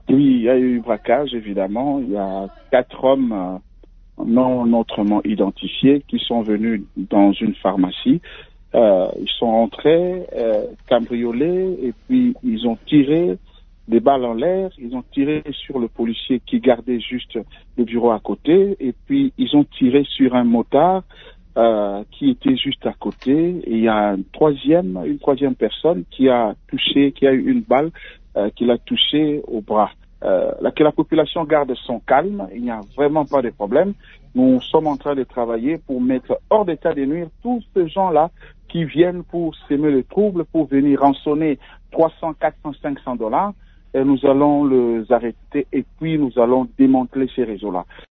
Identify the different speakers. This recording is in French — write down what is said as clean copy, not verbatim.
Speaker 1: Oui, il y a eu braquage, évidemment. Il y a 4 hommes non autrement identifiés qui sont venus dans une pharmacie. Ils sont entrés, cambriolés, et puis ils ont tiré des balles en l'air. Ils ont tiré sur le policier qui gardait juste le bureau à côté, et puis ils ont tiré sur un motard qui était juste à côté. Et il y a une troisième personne qui a eu une balle qui l'a touché au bras. Que la population garde son calme, il n'y a vraiment pas de problème. Nous sommes en train de travailler pour mettre hors d'état de nuire tous ces gens-là qui viennent pour s'aimer le trouble, pour venir rançonner 300, 400, 500 $. Et nous allons les arrêter et puis nous allons démanteler ces réseaux-là.